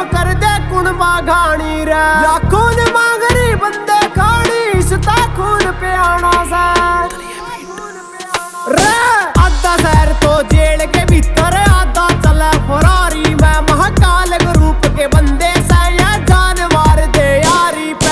कर दे कुण बाघानी रे या खून मांगरी बंदे खानी इसता खून पे आना सा रे आधा शहर तो जेल के भीतर आधा चले फरारी में महाकाल ग्रुप के बंदे से या जान मार दे यारी पे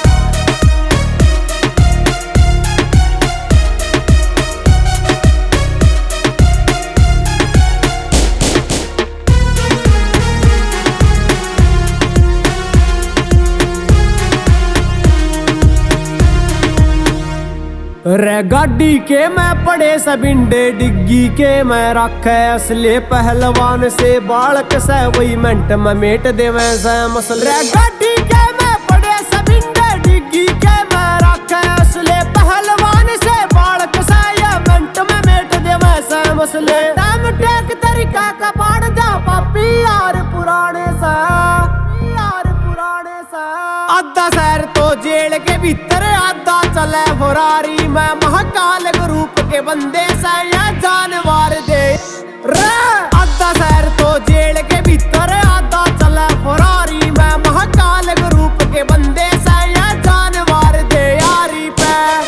रे गाड़ी के मैं पड़े सबिंडे डिग्गी के मैं रखे असले पहलवान से बालक से वही मिनट में मेट देवे से मसल रे गाड़ी के मैं पड़े सबिंडे डिग्गी के मैं रखे असले पहलवान से बालक से या मिनट में मेट देवे से मसले टाइम टेक तरीका का पाड़ जा पापी यार पुराने सा आधा शहर तो जेल के भीतर आधा चले फरारी में महाकाल ग्रुप के बंदे से या जान मार दे रे आधा शहर तो जेल के भीतर आधा चले फरारी में महाकाल ग्रुप के बंदे से या जान मार दे यारी पे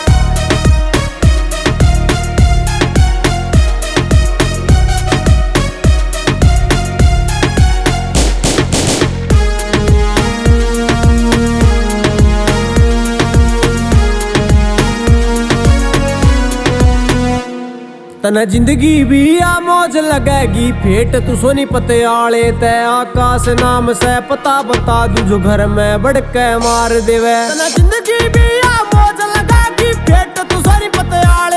तना जिंदगी भी आ मौज लगेगी फेट तू सोनी पते आले ते आकाश नाम से पता बता दू जो घर में बढ़के मार देवे तना जिंदगी भी आ मौज लगेगी फेट तू सोनी पते आले